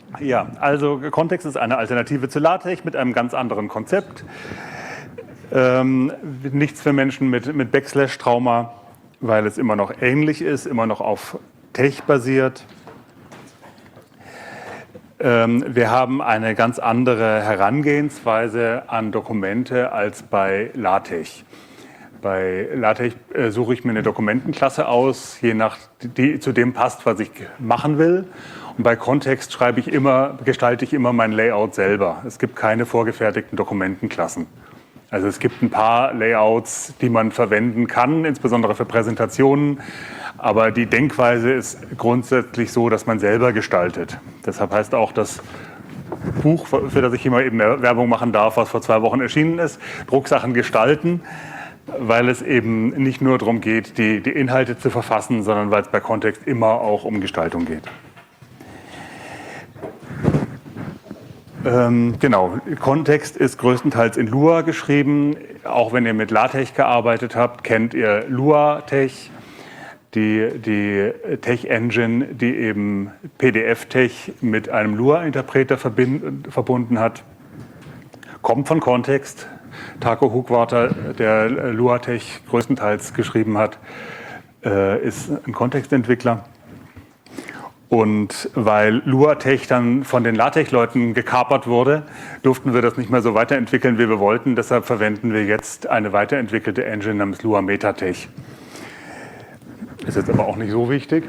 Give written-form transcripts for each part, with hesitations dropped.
Ja, also Kontext ist eine Alternative zu LaTeX mit einem ganz anderen Konzept. Nichts für Menschen mit Backslash-Trauma, weil es immer noch ähnlich ist, immer noch auf Tech basiert. Wir haben eine ganz andere Herangehensweise an Dokumente als bei LaTeX. Bei LaTeX suche ich mir eine Dokumentenklasse aus, die zu dem passt, was ich machen will. Und bei Kontext gestalte ich immer mein Layout selber. Es gibt keine vorgefertigten Dokumentenklassen. Also es gibt ein paar Layouts, die man verwenden kann, insbesondere für Präsentationen. Aber die Denkweise ist grundsätzlich so, dass man selber gestaltet. Deshalb heißt auch das Buch, für das ich immer eben Werbung machen darf, was vor 2 Wochen erschienen ist, Drucksachen gestalten, weil es eben nicht nur darum geht, die Inhalte zu verfassen, sondern weil es bei Kontext immer auch um Gestaltung geht. Genau, Kontext ist größtenteils in Lua geschrieben. Auch wenn ihr mit LaTeX gearbeitet habt, kennt ihr LuaTeX, die Tech-Engine, die eben PDF-Tech mit einem Lua-Interpreter verbunden hat. Kommt von Kontext. Taco Hochwarter, der LuaTeX größtenteils geschrieben hat, ist ein Kontextentwickler. Und weil LuaTeX dann von den LaTeX-Leuten gekapert wurde, durften wir das nicht mehr so weiterentwickeln, wie wir wollten. Deshalb verwenden wir jetzt eine weiterentwickelte Engine namens Lua MetaTeX. Ist jetzt aber auch nicht so wichtig.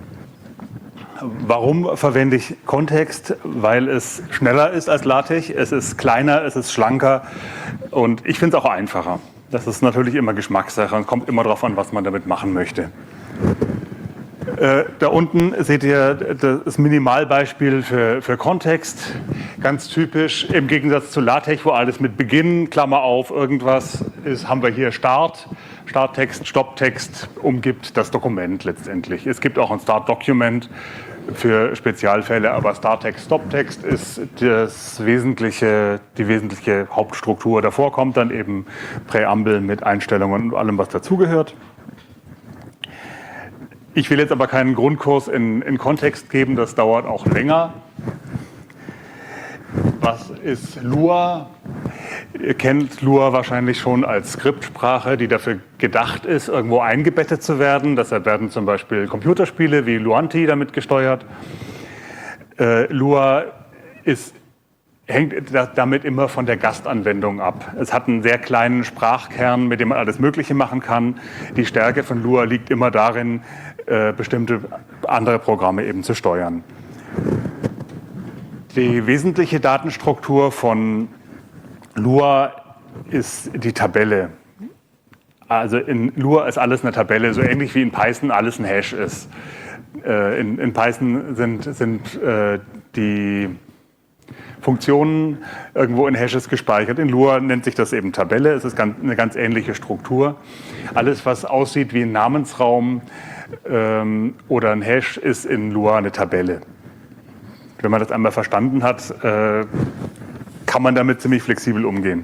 Warum verwende ich Kontext? Weil es schneller ist als LaTeX, es ist kleiner, es ist schlanker und ich finde es auch einfacher. Das ist natürlich immer Geschmackssache und kommt immer darauf an, was man damit machen möchte. Da unten seht ihr das Minimalbeispiel für Kontext. Ganz typisch im Gegensatz zu LaTeX, wo alles mit Beginn, Klammer auf, irgendwas ist, haben wir hier Starttext, Stopptext, umgibt das Dokument letztendlich. Es gibt auch ein Start-Document für Spezialfälle, aber Starttext, Stopptext ist die wesentliche Hauptstruktur. Davor kommt dann eben Präambel mit Einstellungen und allem, was dazugehört. Ich will jetzt aber keinen Grundkurs in Kontext geben, das dauert auch länger. Was ist Lua? Ihr kennt Lua wahrscheinlich schon als Skriptsprache, die dafür gedacht ist, irgendwo eingebettet zu werden. Deshalb werden zum Beispiel Computerspiele wie Luanti damit gesteuert. Lua hängt damit immer von der Gastanwendung ab. Es hat einen sehr kleinen Sprachkern, mit dem man alles Mögliche machen kann. Die Stärke von Lua liegt immer darin, bestimmte andere Programme eben zu steuern. Die wesentliche Datenstruktur von Lua ist die Tabelle. Also in Lua ist alles eine Tabelle, so ähnlich wie in Python alles ein Hash ist. In Python sind die Funktionen irgendwo in Hashes gespeichert. In Lua nennt sich das eben Tabelle. Es ist eine ganz ähnliche Struktur. Alles, was aussieht wie ein Namensraum oder ein Hash, ist in Lua eine Tabelle. Wenn man das einmal verstanden hat, kann man damit ziemlich flexibel umgehen.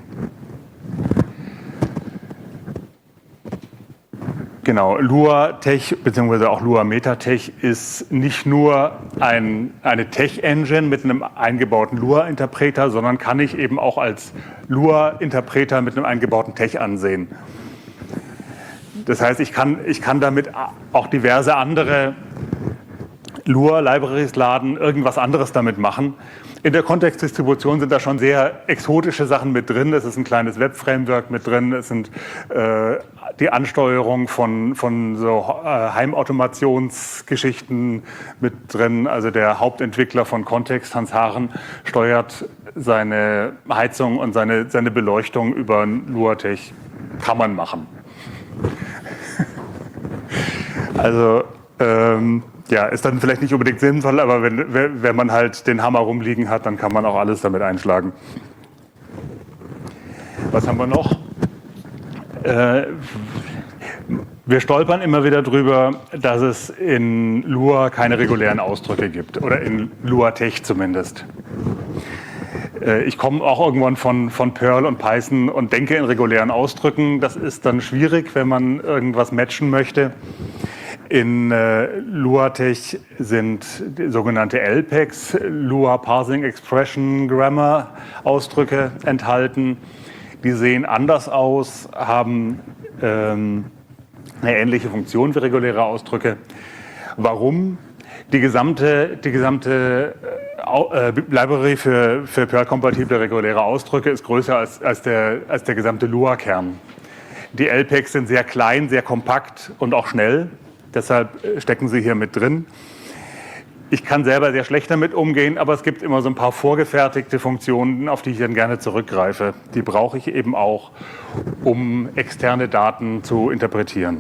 Genau, LuaTeX bzw. auch Lua MetaTeX ist nicht nur eine Tech-Engine mit einem eingebauten Lua-Interpreter, sondern kann ich eben auch als Lua-Interpreter mit einem eingebauten Tech ansehen. Das heißt, ich kann damit auch diverse andere Lua-Libraries laden, irgendwas anderes damit machen. In der Kontextdistribution sind da schon sehr exotische Sachen mit drin. Es ist ein kleines Web-Framework mit drin. Es sind die Ansteuerung von so Heimautomationsgeschichten mit drin. Also der Hauptentwickler von Kontext, Hans Haaren, steuert seine Heizung und seine Beleuchtung über LuaTeX. Kann man machen. Also ja, ist dann vielleicht nicht unbedingt sinnvoll, aber wenn man halt den Hammer rumliegen hat, dann kann man auch alles damit einschlagen. Was haben wir noch? Wir stolpern immer wieder drüber, dass es in Lua keine regulären Ausdrücke gibt, oder in LuaTeX zumindest. Ich komme auch irgendwann von Perl und Python und denke in regulären Ausdrücken. Das ist dann schwierig, wenn man irgendwas matchen möchte. In LuaTeX sind sogenannte LPEGs, Lua Parsing Expression Grammar Ausdrücke enthalten. Die sehen anders aus, haben eine ähnliche Funktion wie reguläre Ausdrücke. Warum? Die gesamte Library für Perl-kompatible reguläre Ausdrücke ist größer als der gesamte Lua-Kern. Die LPEGs sind sehr klein, sehr kompakt und auch schnell. Deshalb stecken sie hier mit drin. Ich kann selber sehr schlecht damit umgehen, aber es gibt immer so ein paar vorgefertigte Funktionen, auf die ich dann gerne zurückgreife. Die brauche ich eben auch, um externe Daten zu interpretieren.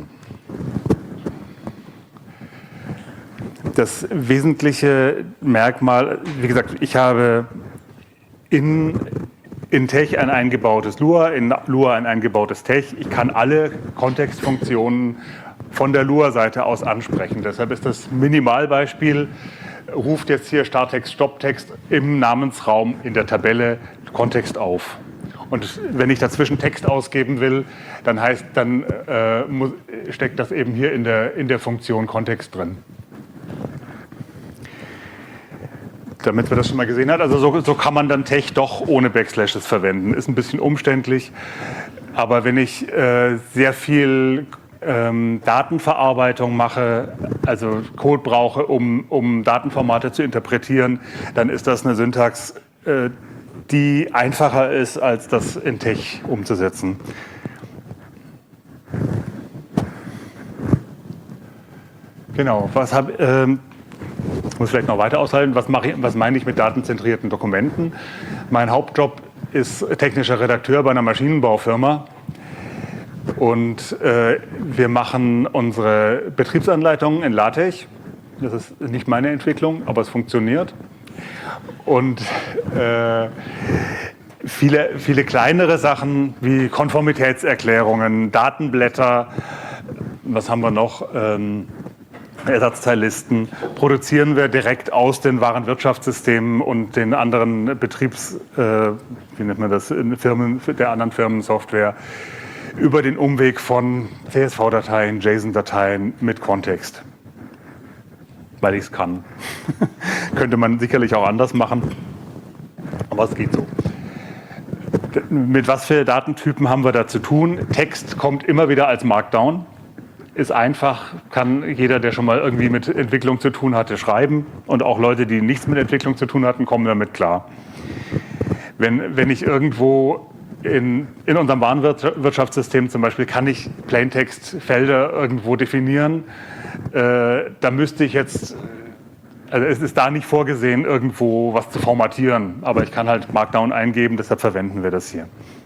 Das wesentliche Merkmal, wie gesagt, ich habe in Tech ein eingebautes Lua, in Lua ein eingebautes Tech. Ich kann alle Kontextfunktionen von der Lua-Seite aus ansprechen. Deshalb ist das Minimalbeispiel, ruft jetzt hier Starttext, Stopptext im Namensraum in der Tabelle Kontext auf. Und wenn ich dazwischen Text ausgeben will, dann steckt das eben hier in der Funktion Kontext drin. Damit man das schon mal gesehen hat, also so kann man dann Tech doch ohne Backslashes verwenden. Ist ein bisschen umständlich, aber wenn ich sehr viel Datenverarbeitung mache, also Code brauche, um Datenformate zu interpretieren, dann ist das eine Syntax, die einfacher ist, als das in Tech umzusetzen. Genau, ich muss vielleicht noch weiter aushalten, was meine ich mit datenzentrierten Dokumenten? Mein Hauptjob ist technischer Redakteur bei einer Maschinenbaufirma. Und wir machen unsere Betriebsanleitungen in LaTeX. Das ist nicht meine Entwicklung, aber es funktioniert. Und viele kleinere Sachen wie Konformitätserklärungen, Datenblätter, was haben wir noch? Ersatzteillisten produzieren wir direkt aus den Warenwirtschaftssystemen und den anderen wie nennt man das, der anderen Firmensoftware, über den Umweg von CSV-Dateien, JSON-Dateien mit Kontext. Weil ich es kann. Könnte man sicherlich auch anders machen, aber es geht so. Mit was für Datentypen haben wir da zu tun? Text kommt immer wieder als Markdown. Ist einfach, kann jeder, der schon mal irgendwie mit Entwicklung zu tun hatte, schreiben. Und auch Leute, die nichts mit Entwicklung zu tun hatten, kommen damit klar. Wenn ich irgendwo in unserem Warenwirtschaftssystem zum Beispiel, kann ich Plaintext-Felder irgendwo definieren, da müsste ich jetzt, also es ist da nicht vorgesehen, irgendwo was zu formatieren. Aber ich kann halt Markdown eingeben, deshalb verwenden wir das hier.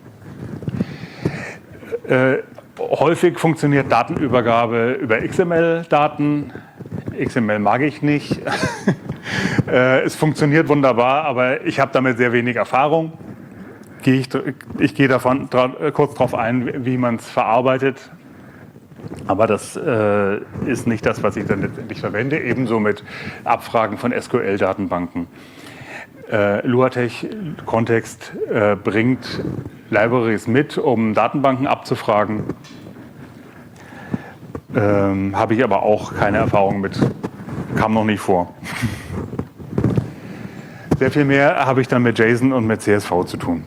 Häufig funktioniert Datenübergabe über XML-Daten. XML mag ich nicht. Es funktioniert wunderbar, aber ich habe damit sehr wenig Erfahrung. Ich gehe kurz darauf ein, wie man es verarbeitet. Aber das ist nicht das, was ich dann letztendlich verwende. Ebenso mit Abfragen von SQL-Datenbanken. LuaTeX Kontext bringt Libraries mit, um Datenbanken abzufragen. Habe ich aber auch keine Erfahrung mit, kam noch nicht vor. Sehr viel mehr habe ich dann mit JSON und mit CSV zu tun.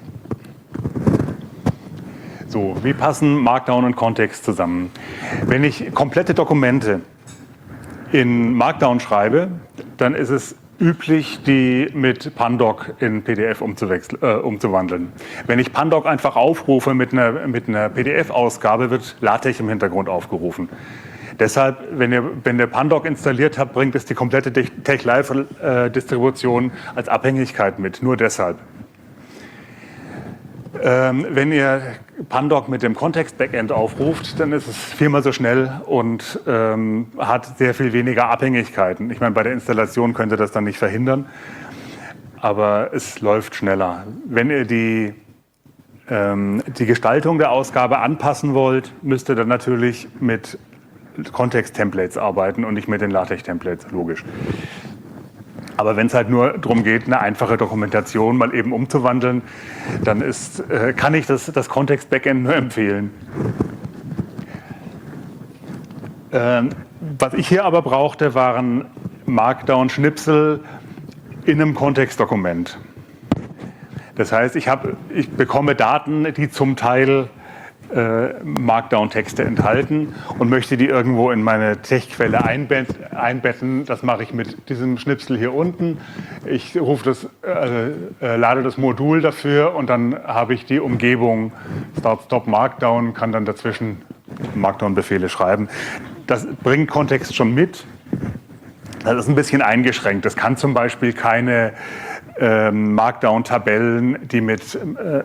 So, wie passen Markdown und Kontext zusammen? Wenn ich komplette Dokumente in Markdown schreibe, dann ist es üblich, die mit Pandoc in PDF umzuwandeln. Wenn ich Pandoc einfach aufrufe mit einer PDF-Ausgabe, wird LaTeX im Hintergrund aufgerufen. Deshalb, wenn ihr Pandoc installiert habt, bringt es die komplette TeX-Live-Distribution als Abhängigkeit mit, nur deshalb. Wenn ihr Pandoc mit dem Kontext-Backend aufruft, dann ist es viermal so schnell und hat sehr viel weniger Abhängigkeiten. Ich meine, bei der Installation könnt ihr das dann nicht verhindern, aber es läuft schneller. Wenn ihr die Gestaltung der Ausgabe anpassen wollt, müsst ihr dann natürlich mit Kontext-Templates arbeiten und nicht mit den LaTeX-Templates, logisch. Aber wenn es halt nur darum geht, eine einfache Dokumentation mal eben umzuwandeln, dann kann ich das Kontext-Backend nur empfehlen. Was ich hier aber brauchte, waren Markdown-Schnipsel in einem Kontextdokument. Das heißt, ich bekomme Daten, die zum Teil Markdown-Texte enthalten und möchte die irgendwo in meine Textquelle einbetten. Das mache ich mit diesem Schnipsel hier unten. Ich lade das Modul dafür und dann habe ich die Umgebung Start, Stop, Markdown, kann dann dazwischen Markdown-Befehle schreiben. Das bringt Kontext schon mit. Das ist ein bisschen eingeschränkt. Das kann zum Beispiel keine Markdown-Tabellen, die mit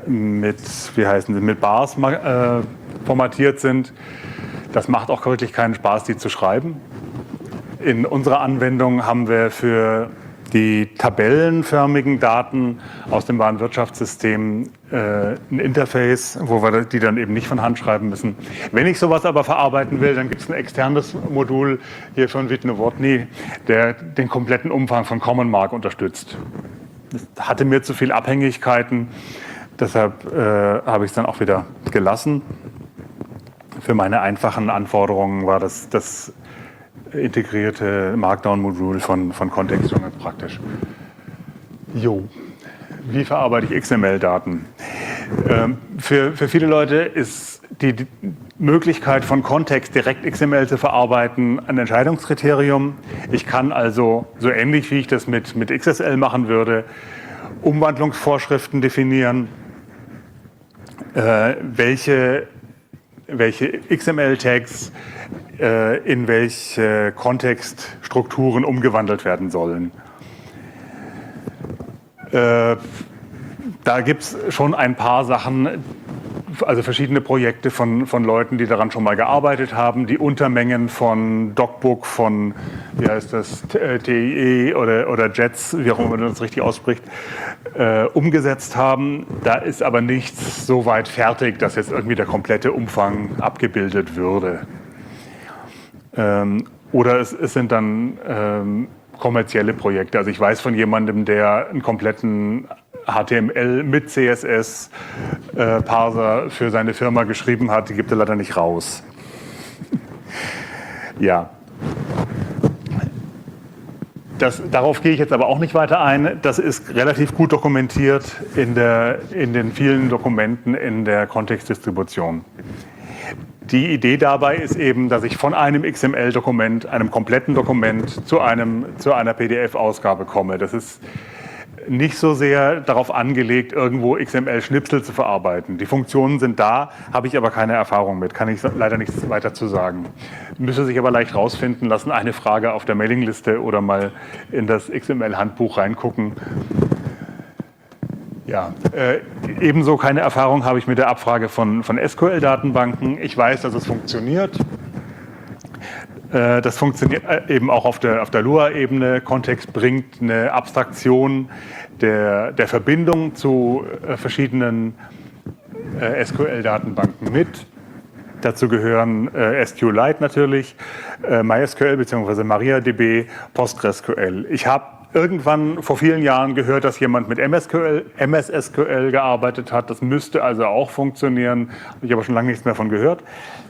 Bars formatiert sind. Das macht auch wirklich keinen Spaß, die zu schreiben. In unserer Anwendung haben wir für die tabellenförmigen Daten aus dem Warenwirtschaftssystem ein Interface, wo wir die dann eben nicht von Hand schreiben müssen. Wenn ich sowas aber verarbeiten will, dann gibt es ein externes Modul hier von Whitney, der den kompletten Umfang von Common Mark unterstützt. Das hatte mir zu viele Abhängigkeiten, deshalb habe ich es dann auch wieder gelassen. Für meine einfachen Anforderungen war das integrierte Markdown-Modul von Context schon ganz praktisch. Jo, wie verarbeite ich XML-Daten? Für viele Leute ist die Möglichkeit von Kontext direkt XML zu verarbeiten ein Entscheidungskriterium. Ich kann also, so ähnlich wie ich das mit XSL machen würde, Umwandlungsvorschriften definieren, welche XML-Tags in welche Kontextstrukturen umgewandelt werden sollen. Da gibt es schon ein paar Sachen, also verschiedene Projekte von Leuten, die daran schon mal gearbeitet haben, die Untermengen von DocBook, von, wie heißt das, TIE oder JETS, wie auch immer man das richtig ausspricht, umgesetzt haben. Da ist aber nichts so weit fertig, dass jetzt irgendwie der komplette Umfang abgebildet würde. Oder es sind dann kommerzielle Projekte. Also ich weiß von jemandem, der einen kompletten HTML mit CSS Parser für seine Firma geschrieben hat, die gibt er leider nicht raus. Ja. Darauf gehe ich jetzt aber auch nicht weiter ein. Das ist relativ gut dokumentiert in den vielen Dokumenten in der Kontextdistribution. Die Idee dabei ist eben, dass ich von einem XML-Dokument, einem kompletten Dokument, zu einer PDF-Ausgabe komme. Das ist nicht so sehr darauf angelegt, irgendwo XML-Schnipsel zu verarbeiten. Die Funktionen sind da, habe ich aber keine Erfahrung mit, kann ich leider nichts weiter zu sagen. Müsste sich aber leicht rausfinden lassen, eine Frage auf der Mailingliste oder mal in das XML-Handbuch reingucken. Ja, ebenso keine Erfahrung habe ich mit der Abfrage von SQL-Datenbanken. Ich weiß, dass es funktioniert. Das funktioniert eben auch auf der Lua-Ebene. Kontext bringt eine Abstraktion der Verbindung zu verschiedenen SQL-Datenbanken mit. Dazu gehören SQLite natürlich, MySQL bzw. MariaDB, PostgreSQL. Ich habe irgendwann vor vielen Jahren gehört, dass jemand mit MS SQL gearbeitet hat. Das müsste also auch funktionieren. Habe ich aber schon lange nichts mehr von gehört.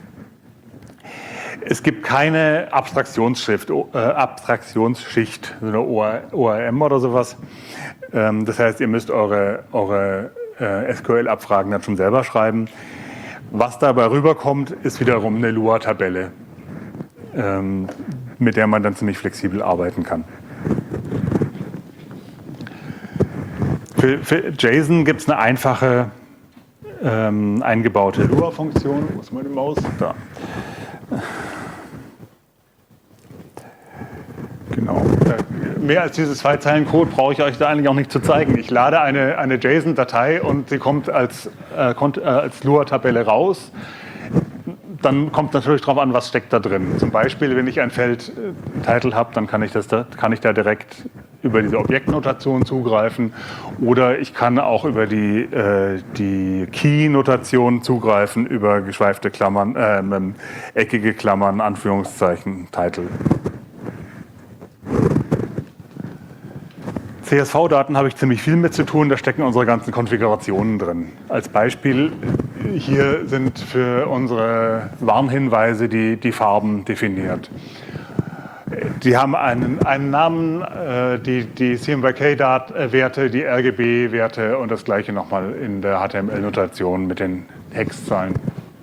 Es gibt keine Abstraktionsschicht, so eine ORM oder sowas. Das heißt, ihr müsst eure SQL-Abfragen dann schon selber schreiben. Was dabei rüberkommt, ist wiederum eine Lua-Tabelle, mit der man dann ziemlich flexibel arbeiten kann. Für JSON gibt es eine einfache eingebaute Lua-Funktion. Wo ist meine Maus? Da. Genau. Mehr als diese 2 Zeilen Code brauche ich euch da eigentlich auch nicht zu zeigen. Ich lade eine JSON-Datei und sie kommt als Lua-Tabelle raus. Dann kommt natürlich darauf an, was steckt da drin. Zum Beispiel, wenn ich ein Feld Title habe, dann kann ich da direkt über diese Objektnotation zugreifen. Oder ich kann auch über die Key-Notation zugreifen, über geschweifte Klammern, eckige Klammern, Anführungszeichen, Title. CSV-Daten habe ich ziemlich viel mit zu tun, da stecken unsere ganzen Konfigurationen drin. Als Beispiel, hier sind für unsere Warnhinweise die Farben definiert. Die haben einen Namen, die CMYK-Werte, die RGB-Werte und das gleiche nochmal in der HTML-Notation mit den Textzahlen.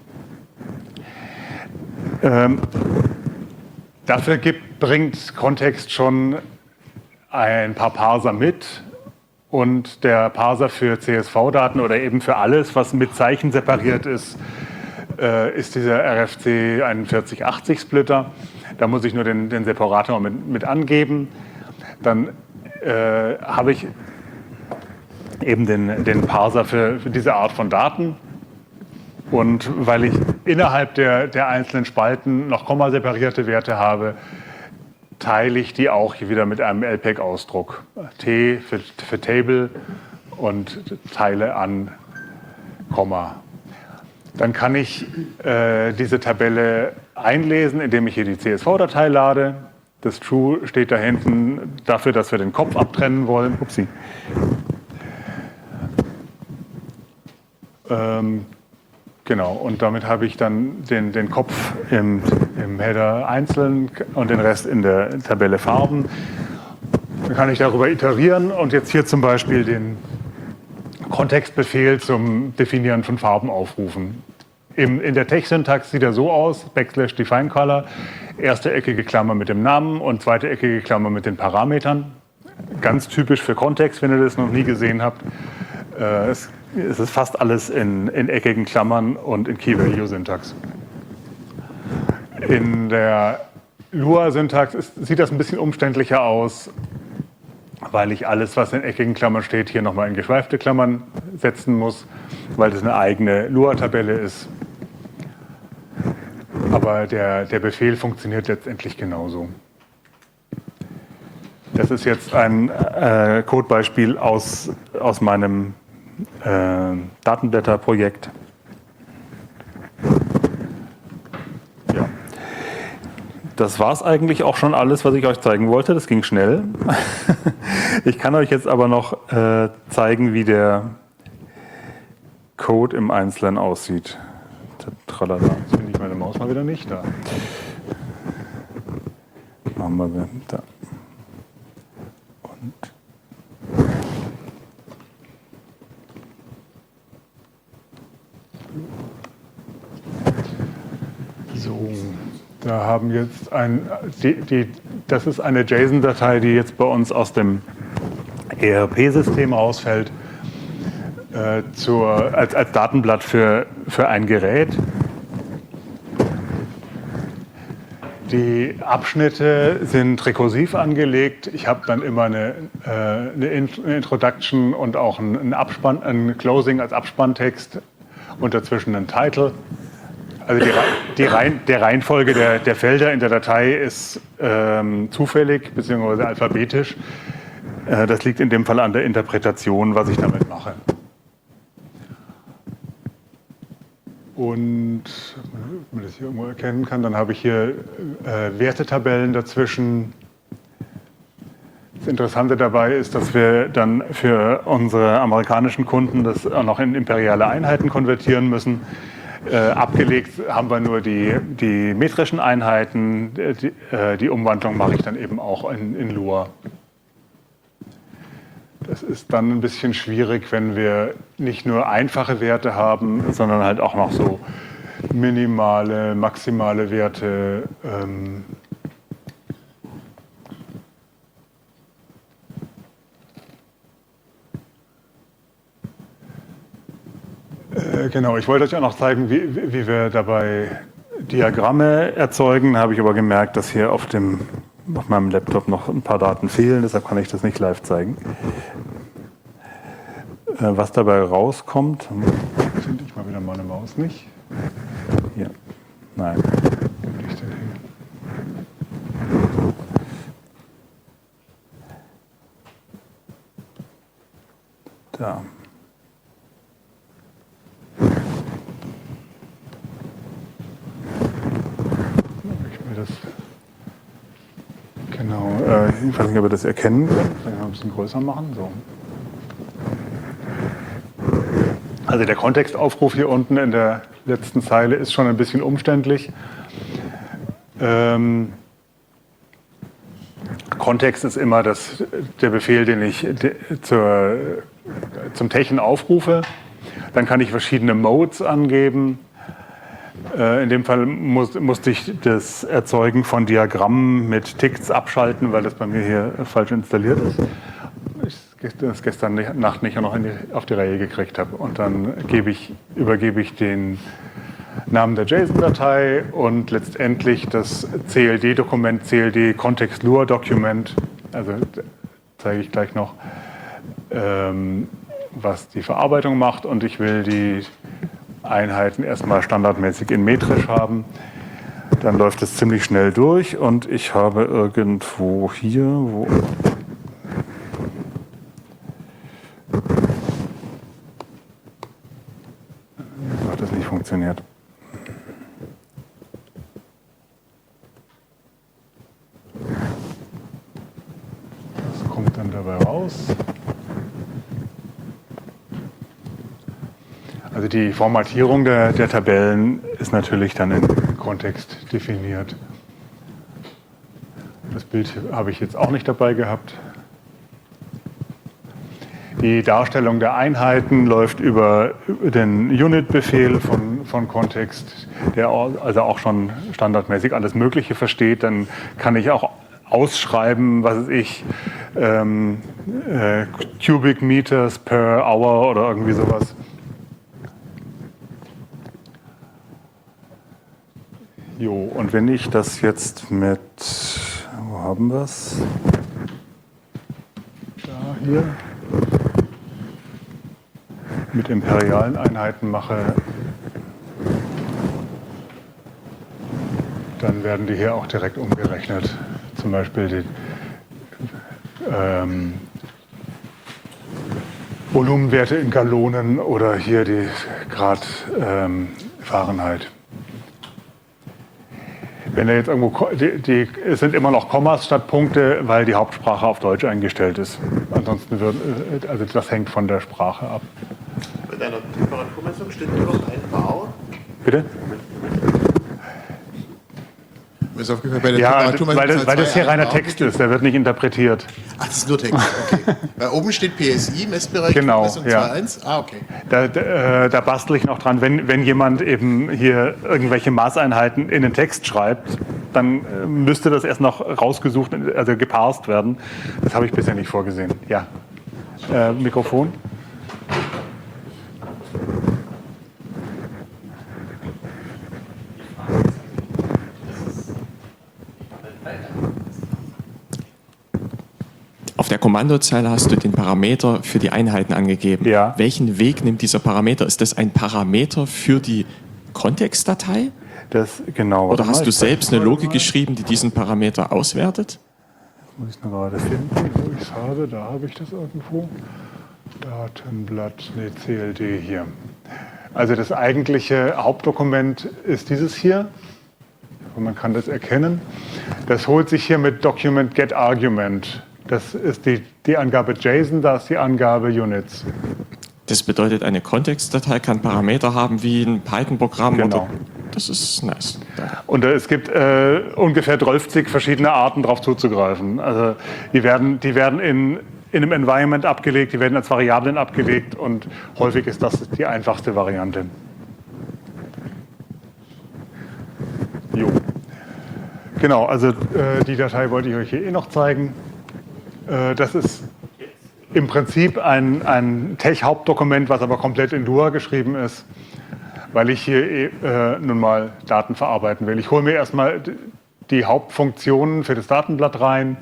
Dafür bringt Kontext schon ein paar Parser mit. Und der Parser für CSV-Daten oder eben für alles, was mit Zeichen separiert ist, ist dieser RFC 4180-Splitter. Da muss ich nur den Separator mit angeben. Dann habe ich eben den Parser für diese Art von Daten. Und weil ich innerhalb der einzelnen Spalten noch kommaseparierte Werte habe, teile ich die auch hier wieder mit einem LPEG-Ausdruck. T für Table und teile an Komma. Dann kann ich diese Tabelle einlesen, indem ich hier die CSV-Datei lade. Das True steht da hinten dafür, dass wir den Kopf abtrennen wollen. Upsi. Genau, und damit habe ich dann den Kopf im Header einzeln und den Rest in der Tabelle Farben. Dann kann ich darüber iterieren und jetzt hier zum Beispiel den Kontextbefehl zum Definieren von Farben aufrufen. In der Tech-Syntax sieht er so aus, \defineColor, erste eckige Klammer mit dem Namen und zweite eckige Klammer mit den Parametern. Ganz typisch für Kontext, wenn ihr das noch nie gesehen habt. Es ist fast alles in eckigen Klammern und in Key-Value-Syntax. In der Lua-Syntax sieht das ein bisschen umständlicher aus, weil ich alles, was in eckigen Klammern steht, hier nochmal in geschweifte Klammern setzen muss, weil das eine eigene Lua-Tabelle ist. Aber der Befehl funktioniert letztendlich genauso. Das ist jetzt ein Codebeispiel aus meinem Datenblätterprojekt. Ja. Das war es eigentlich auch schon alles, was ich euch zeigen wollte. Das ging schnell. Ich kann euch jetzt aber noch zeigen, wie der Code im Einzelnen aussieht. Tralala. Jetzt finde ich meine Maus mal wieder nicht da. Machen wir da. Und so, da haben jetzt das ist eine JSON-Datei, die jetzt bei uns aus dem ERP-System rausfällt, als Datenblatt für ein Gerät. Die Abschnitte sind rekursiv angelegt. Ich habe dann immer eine Introduction und auch ein Closing als Abspanntext und dazwischen einen Title. Also der Reihenfolge der Felder in der Datei ist zufällig bzw. alphabetisch. Das liegt in dem Fall an der Interpretation, was ich damit mache. Und wenn man das hier irgendwo erkennen kann, dann habe ich hier Wertetabellen dazwischen. Das Interessante dabei ist, dass wir dann für unsere amerikanischen Kunden das auch noch in imperiale Einheiten konvertieren müssen. Abgelegt haben wir nur die metrischen Einheiten. Die Umwandlung mache ich dann eben auch in Lua. Das ist dann ein bisschen schwierig, wenn wir nicht nur einfache Werte haben, sondern halt auch noch so minimale, maximale Werte. Genau, ich wollte euch auch noch zeigen, wie wir dabei Diagramme erzeugen. Da habe ich aber gemerkt, dass hier auf meinem Laptop noch ein paar Daten fehlen, deshalb kann ich das nicht live zeigen. Was dabei rauskommt, finde ich mal wieder meine Maus nicht. Hier, nein. Wo bin ich denn hin? Da. Genau, ich weiß nicht, ob wir das erkennen können. Vielleicht mal ein bisschen größer machen. So. Also der Kontextaufruf hier unten in der letzten Zeile ist schon ein bisschen umständlich. Kontext ist immer der Befehl, den ich zum Techen aufrufe. Dann kann ich verschiedene Modes angeben. In dem Fall musste ich das Erzeugen von Diagrammen mit Ticks abschalten, weil das bei mir hier falsch installiert ist. Ich das gestern Nacht nicht noch auf die Reihe gekriegt habe. Und dann übergebe ich den Namen der JSON-Datei und letztendlich das CLD-Dokument, CLD Context Lua Document. Also zeige ich gleich noch, was die Verarbeitung macht. Und ich will die Einheiten erstmal standardmäßig in metrisch haben. Dann läuft es ziemlich schnell durch und ich habe irgendwo hier, hat das nicht funktioniert. Das kommt dann dabei raus. Also die Formatierung der Tabellen ist natürlich dann im Kontext definiert. Das Bild habe ich jetzt auch nicht dabei gehabt. Die Darstellung der Einheiten läuft über den Unit-Befehl von Kontext, der also auch schon standardmäßig alles Mögliche versteht. Dann kann ich auch ausschreiben, was weiß ich, Cubic Meters per Hour oder irgendwie sowas. Jo, und wenn ich das jetzt mit, wo haben wir es? Da hier. Mit imperialen Einheiten mache, dann werden die hier auch direkt umgerechnet. Zum Beispiel die Volumenwerte in Gallonen oder hier die Grad Fahrenheit. Wenn da jetzt irgendwo, es sind immer noch Kommas statt Punkte, weil die Hauptsprache auf Deutsch eingestellt ist. Ansonsten also das hängt von der Sprache ab. Bei deiner Temperaturmessung steht immer noch ein Bau. Bitte? Mir ist aufgefallen, bei der Ja, weil das hier reiner Text ist, der wird nicht interpretiert. Ach, das ist nur Text, okay. Weil oben steht PSI, Messbereich, genau, Messung ja. 2.1. Ah, okay. Da bastel ich noch dran, wenn jemand eben hier irgendwelche Maßeinheiten in den Text schreibt, dann müsste das erst noch rausgesucht, also geparst werden. Das habe ich bisher nicht vorgesehen. Ja, Mikrofon. Auf der Kommandozeile hast du den Parameter für die Einheiten angegeben. Ja. Welchen Weg nimmt dieser Parameter? Ist das ein Parameter für die Kontextdatei? Genau. Oder hast du selbst eine Logik geschrieben, die diesen Parameter auswertet? Muss ich noch gerade finden, wo ich es habe. Da habe ich das irgendwo. Datenblatt, nee, CLD hier. Also das eigentliche Hauptdokument ist dieses hier. Und man kann das erkennen. Das holt sich hier mit Document Get Argument. Das ist die Angabe JSON, da ist die Angabe Units. Das bedeutet, eine Kontextdatei kann Parameter haben wie ein Python-Programm. Genau. Oder? Das ist nice. Danke. Und es gibt ungefähr 12 verschiedene Arten, darauf zuzugreifen. Also die werden in einem Environment abgelegt, die werden als Variablen abgelegt und häufig ist das die einfachste Variante. Jo. Genau, also die Datei wollte ich euch hier noch zeigen. Das ist im Prinzip ein Tech-Hauptdokument, was aber komplett in Lua geschrieben ist, weil ich hier nun mal Daten verarbeiten will. Ich hole mir erstmal die Hauptfunktionen für das Datenblatt rein.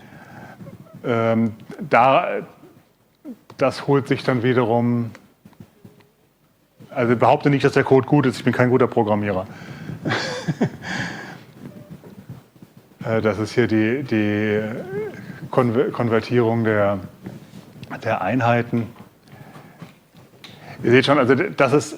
Das holt sich dann wiederum, also behaupte nicht, dass der Code gut ist, ich bin kein guter Programmierer. Das ist hier die Konvertierung der Einheiten. Ihr seht schon, also das ist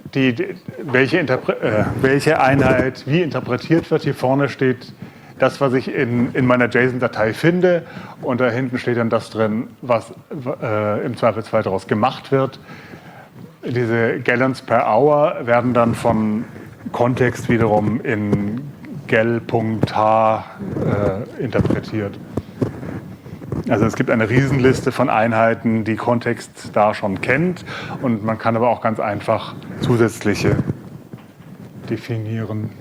welche Einheit wie interpretiert wird. Hier vorne steht das, was ich in meiner JSON-Datei finde, und da hinten steht dann das drin, was im Zweifelsfall daraus gemacht wird. Diese Gallons per Hour werden dann von Kontext wiederum in Gall.h interpretiert. Also es gibt eine Riesenliste von Einheiten, die Kontext da schon kennt, und man kann aber auch ganz einfach zusätzliche definieren.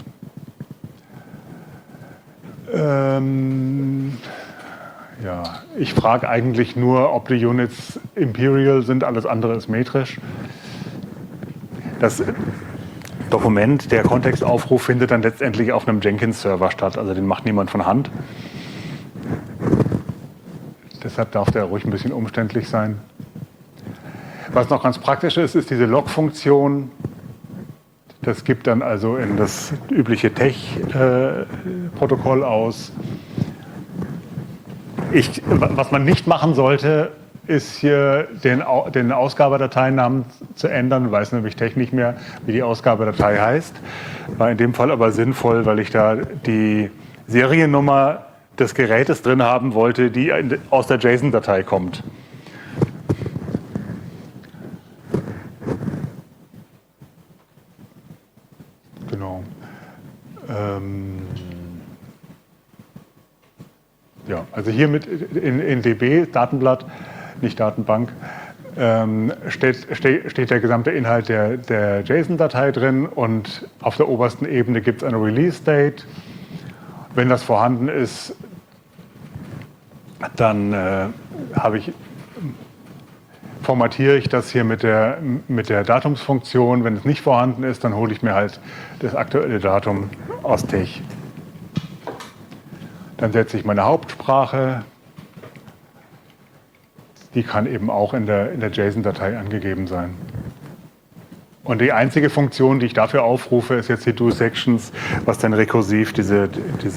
Ja, ich frage eigentlich nur, ob die Units Imperial sind, alles andere ist metrisch. Das Dokument, der Kontextaufruf, findet dann letztendlich auf einem Jenkins-Server statt, also den macht niemand von Hand. Deshalb darf der ruhig ein bisschen umständlich sein. Was noch ganz praktisch ist, ist diese Log-Funktion. Das gibt dann also in das übliche Tech-Protokoll aus. Was man nicht machen sollte, ist hier den Ausgabedateinamen zu ändern. Ich weiß nämlich Tech nicht mehr, wie die Ausgabedatei heißt. War in dem Fall aber sinnvoll, weil ich da die Seriennummer des Gerätes drin haben wollte, die aus der JSON-Datei kommt. Genau. Ja, also hier in DB, Datenblatt, nicht Datenbank, steht der gesamte Inhalt der JSON-Datei drin, und auf der obersten Ebene gibt es eine Release-Date. Wenn das vorhanden ist, dann formatiere ich das hier mit der Datumsfunktion. Wenn es nicht vorhanden ist, dann hole ich mir halt das aktuelle Datum aus Tech. Dann setze ich meine Hauptsprache. Die kann eben auch in der JSON-Datei angegeben sein. Und die einzige Funktion, die ich dafür aufrufe, ist jetzt die DoSections, was dann rekursiv diese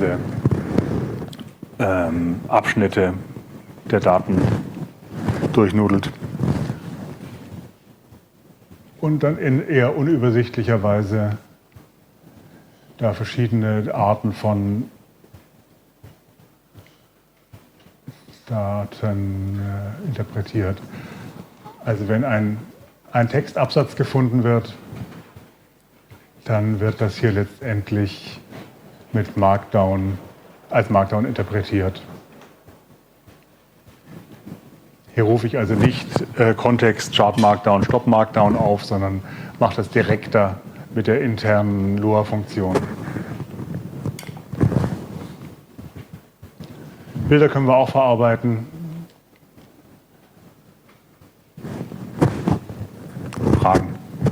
Abschnitte der Daten durchnudelt. Und dann in eher unübersichtlicher Weise da verschiedene Arten von Daten interpretiert. Also wenn ein Textabsatz gefunden wird, dann wird das hier letztendlich mit als Markdown interpretiert. Hier rufe ich also nicht Kontext, Chart Markdown, Stop Markdown auf, sondern mache das direkter mit der internen Lua-Funktion. Bilder können wir auch verarbeiten. Fragen?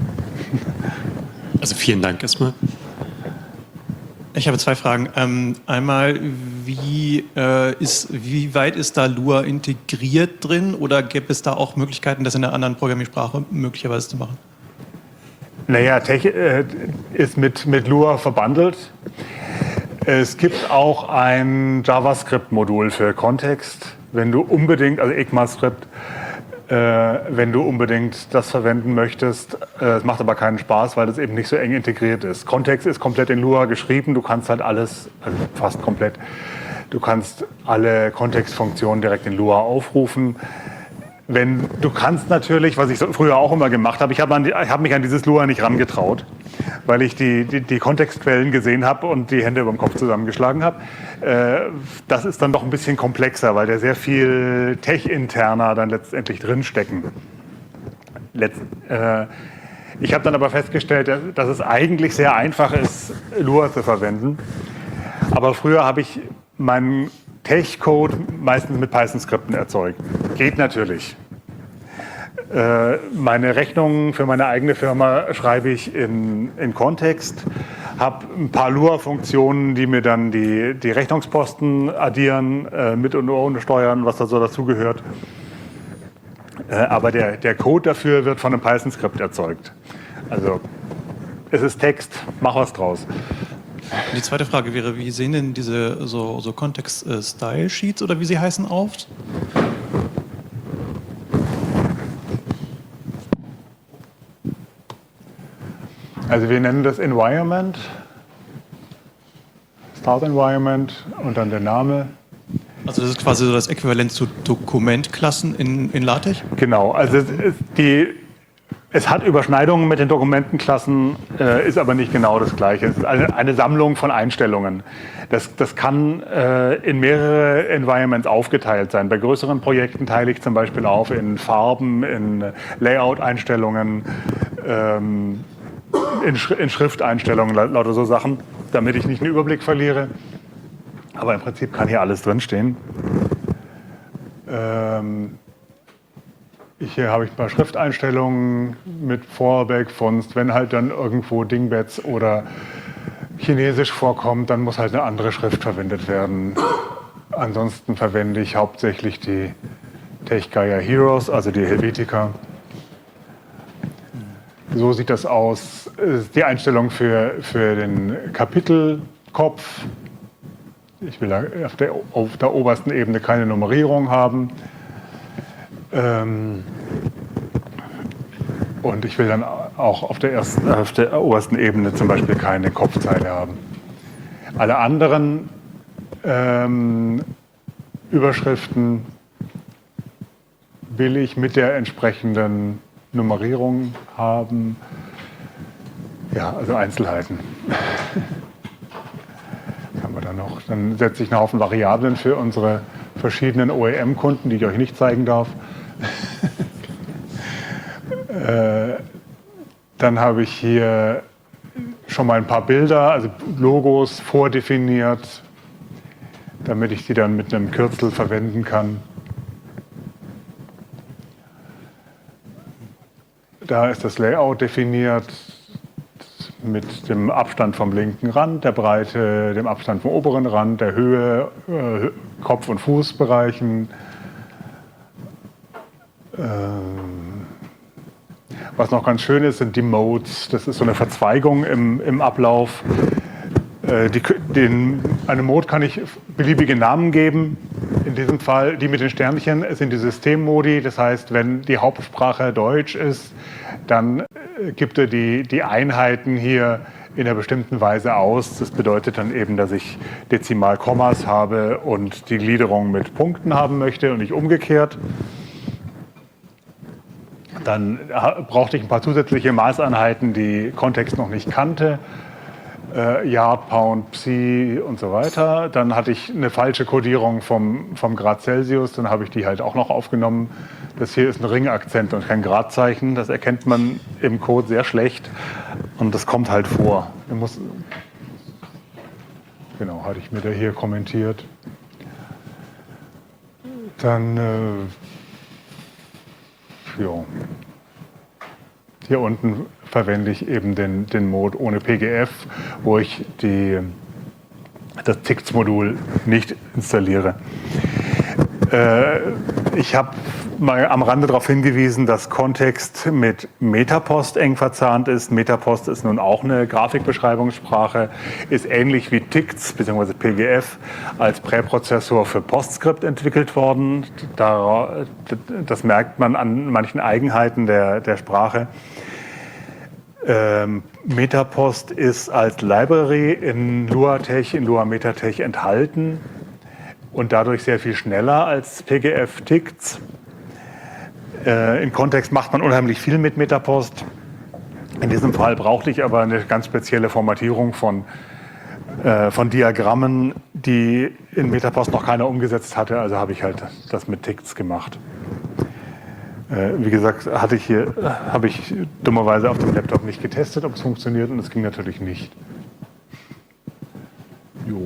Also vielen Dank erstmal. Ich habe zwei Fragen. Einmal, wie weit ist da Lua integriert drin, oder gäbe es da auch Möglichkeiten, das in einer anderen Programmiersprache möglicherweise zu machen? Naja, Tech ist mit Lua verbandelt. Es gibt auch ein JavaScript-Modul für Kontext, wenn du unbedingt, also ECMAScript, wenn du unbedingt das verwenden möchtest. Es macht aber keinen Spaß, weil das eben nicht so eng integriert ist. Kontext ist komplett in Lua geschrieben, du kannst halt alles, also fast komplett, du kannst alle Kontextfunktionen direkt in Lua aufrufen. Du kannst natürlich, was ich früher auch immer gemacht habe, ich habe mich an dieses Lua nicht rangetraut, weil ich die Kontextquellen gesehen habe und die Hände über dem Kopf zusammengeschlagen habe. Das ist dann doch ein bisschen komplexer, weil da sehr viel Tech-interner dann letztendlich drinstecken. Ich habe dann aber festgestellt, dass es eigentlich sehr einfach ist, Lua zu verwenden. Aber früher habe ich meinen Tech-Code meistens mit Python-Skripten erzeugt. Geht natürlich. Meine Rechnungen für meine eigene Firma schreibe ich in Kontext, habe ein paar Lua-Funktionen, die mir dann die Rechnungsposten addieren, mit und ohne Steuern, was da so dazugehört. Aber der Code dafür wird von einem Python-Skript erzeugt. Also es ist Text, mach was draus. Die zweite Frage wäre, wie sehen denn diese so Context-Style-Sheets oder wie sie heißen aus? Also wir nennen das Environment, Start Environment und dann der Name. Also das ist quasi so das Äquivalent zu Dokumentklassen in LaTeX? Genau, also Es hat Überschneidungen mit den Dokumentenklassen, ist aber nicht genau das Gleiche. Es ist eine Sammlung von Einstellungen. Das kann in mehrere Environments aufgeteilt sein. Bei größeren Projekten teile ich zum Beispiel auf in Farben, in Layout-Einstellungen, in Schrifteinstellungen, lauter so Sachen, damit ich nicht den Überblick verliere. Aber im Prinzip kann hier alles drinstehen. Hier habe ich ein paar Schrifteinstellungen mit Fallback, Fonts. Wenn halt dann irgendwo Dingbats oder Chinesisch vorkommt, dann muss halt eine andere Schrift verwendet werden. Ansonsten verwende ich hauptsächlich die TechGaia Heroes, also die Helvetica. So sieht das aus. Die Einstellung für den Kapitelkopf. Ich will auf der obersten Ebene keine Nummerierung haben. Und ich will dann auch auf der obersten Ebene zum Beispiel keine Kopfzeile haben. Alle anderen Überschriften will ich mit der entsprechenden Nummerierung haben. Ja, also Einzelheiten. Was haben wir da noch? Dann setze ich einen Haufen Variablen für unsere verschiedenen OEM-Kunden, die ich euch nicht zeigen darf. Dann habe ich hier schon mal ein paar Bilder, also Logos vordefiniert, damit ich die dann mit einem Kürzel verwenden kann. Da ist das Layout definiert mit dem Abstand vom linken Rand, der Breite, dem Abstand vom oberen Rand, der Höhe, Kopf- und Fußbereichen. Was noch ganz schön ist, sind die Modes. Das ist so eine Verzweigung im Ablauf. Einem Mode kann ich beliebige Namen geben. In diesem Fall, die mit den Sternchen sind die Systemmodi. Das heißt, wenn die Hauptsprache Deutsch ist, dann gibt er die Einheiten hier in einer bestimmten Weise aus. Das bedeutet dann eben, dass ich Dezimalkommas habe und die Gliederung mit Punkten haben möchte und nicht umgekehrt. Dann brauchte ich ein paar zusätzliche Maßeinheiten, die Kontext noch nicht kannte. Yard, Pound, Psi und so weiter. Dann hatte ich eine falsche Kodierung vom Grad Celsius, dann habe ich die halt auch noch aufgenommen. Das hier ist ein Ringakzent und kein Gradzeichen. Das erkennt man im Code sehr schlecht und das kommt halt vor. Genau, hatte ich mir da hier kommentiert. Dann hier unten verwende ich eben den Mode ohne PGF, wo ich das TICTS-Modul nicht installiere. Ich habe mal am Rande darauf hingewiesen, dass Kontext mit Metapost eng verzahnt ist. Metapost ist nun auch eine Grafikbeschreibungssprache, ist ähnlich wie TICTS bzw. PGF als Präprozessor für PostScript entwickelt worden. Das merkt man an manchen Eigenheiten der Sprache. Metapost ist als Library in LuaTeX, in LuaMetatech enthalten und dadurch sehr viel schneller als PGF-TICTS. Im Kontext macht man unheimlich viel mit Metapost. In diesem Fall brauchte ich aber eine ganz spezielle Formatierung von Diagrammen, die in Metapost noch keiner umgesetzt hatte, also habe ich halt das mit TICTS gemacht. Wie gesagt, habe ich dummerweise auf dem Laptop nicht getestet, ob es funktioniert, und es ging natürlich nicht. Jo.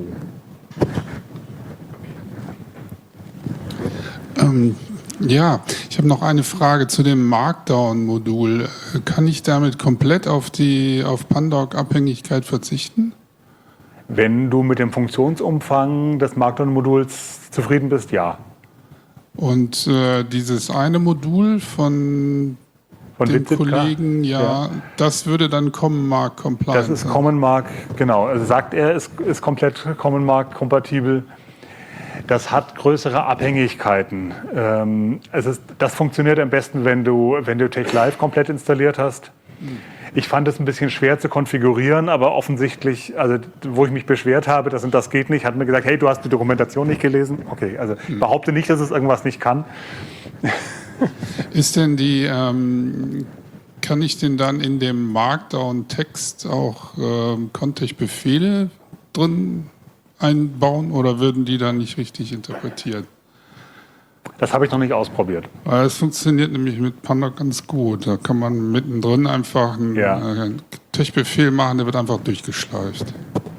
Ja, ich habe noch eine Frage zu dem Markdown-Modul. Kann ich damit komplett auf Pandoc-Abhängigkeit verzichten? Wenn du mit dem Funktionsumfang des Markdown-Moduls zufrieden bist, ja. Und dieses eine Modul von dem Witzka, Kollegen, ja, das würde dann Common Mark compliant sein. Das ist Common Mark, genau. Also sagt er, ist komplett Common Mark kompatibel. Das hat größere Abhängigkeiten. Das funktioniert am besten, wenn du TechLive komplett installiert hast. Ich fand es ein bisschen schwer zu konfigurieren, aber offensichtlich, also wo ich mich beschwert habe, das geht nicht, hat mir gesagt, hey, du hast die Dokumentation nicht gelesen. Okay, also ich behaupte nicht, dass es irgendwas nicht kann. Ist denn kann ich denn dann in dem Markdown-Text auch Context-Befehle drin einbauen oder würden die dann nicht richtig interpretiert? Das habe ich noch nicht ausprobiert. Weil es funktioniert nämlich mit Pandoc ganz gut. Da kann man mittendrin einfach einen Tech-Befehl machen, der wird einfach durchgeschleift.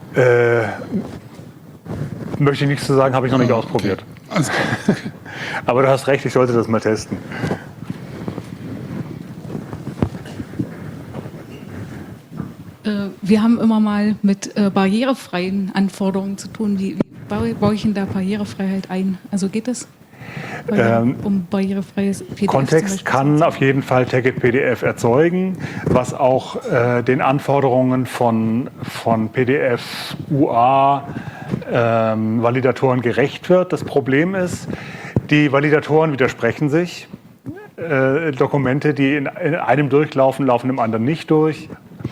Möchte ich nichts zu sagen, habe ich noch nicht ausprobiert. Alles klar. Okay. Aber du hast recht, ich sollte das mal testen. Wir haben immer mal mit barrierefreien Anforderungen zu tun. Wie baue ich denn da Barrierefreiheit ein? Also geht das? Um barrierefreies PDF Kontext kann auf jeden Fall Tagged PDF erzeugen, was auch den Anforderungen von PDF UA Validatoren gerecht wird. Das Problem ist, die Validatoren widersprechen sich. Dokumente, die in einem durchlaufen, laufen im anderen nicht durch.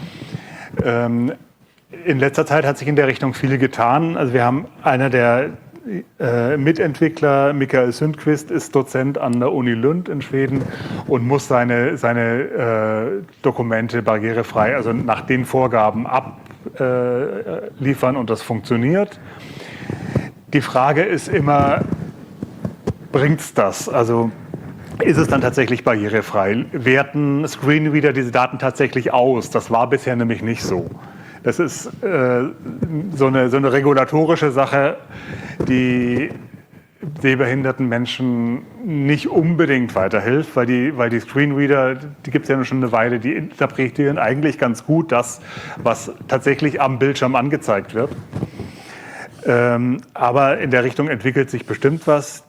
In letzter Zeit hat sich in der Richtung viel getan. Also wir haben einer der Mitentwickler, Mikael Sundqvist, ist Dozent an der Uni Lund in Schweden und muss seine Dokumente barrierefrei, also nach den Vorgaben abliefern und das funktioniert. Die Frage ist immer, bringt es das? Also ist es dann tatsächlich barrierefrei? Werten Screenreader diese Daten tatsächlich aus? Das war bisher nämlich nicht so. Das ist so eine regulatorische Sache, die sehbehinderten Menschen nicht unbedingt weiterhilft, weil die Screenreader, die gibt es ja schon eine Weile, die interpretieren eigentlich ganz gut das, was tatsächlich am Bildschirm angezeigt wird. Aber in der Richtung entwickelt sich bestimmt was.